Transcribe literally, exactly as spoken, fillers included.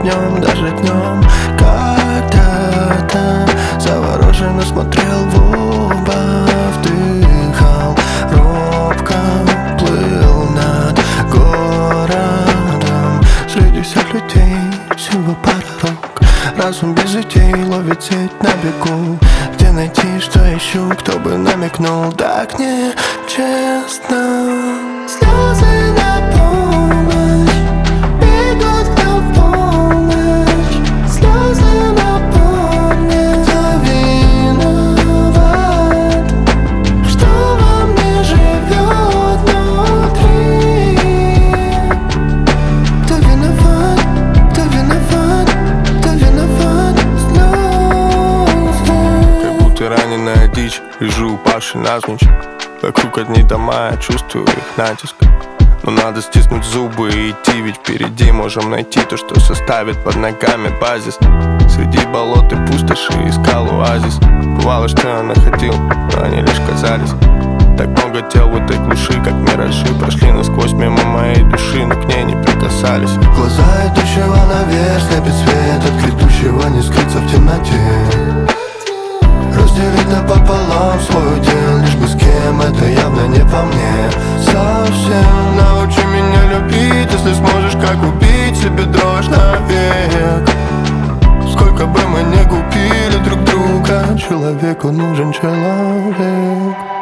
днем, даже днем. Когда-то завороженно смотрел в оба, вдыхал, робко плыл над городом. Среди всех людей всего пара рук, разум без идей ловит сеть на бегу. Где найти, что ищу, кто бы намекнул? Так нечестно. Слезы на полночь бегут, кто в полночь. Слезы напомнят, кто виноват, что во мне живет внутри. Кто виноват, кто виноват, кто виноват. Слезы. Как будто раненая дичь, лежу упавший навзничь. Вокруг одни дома, я чувствую их натиск. Но надо стиснуть зубы и идти, ведь впереди можем найти то, что составит под ногами базис. Среди болот и пустоши искал оазис. Бывало, что я находил, но они лишь казались. Так много тел в этой глуши, как миражи, прошли насквозь мимо моей души, но к ней не прикасались. Глаза идущего наверх, слепит свет от грядущего, не скрыться в темноте. Разделить напополам свой удел, лишь бы с кем, это явно не по мне. Совсем научи меня любить, если сможешь, как убить себе дрожь навек. Сколько бы мы не купили друг друга, человеку нужен человек.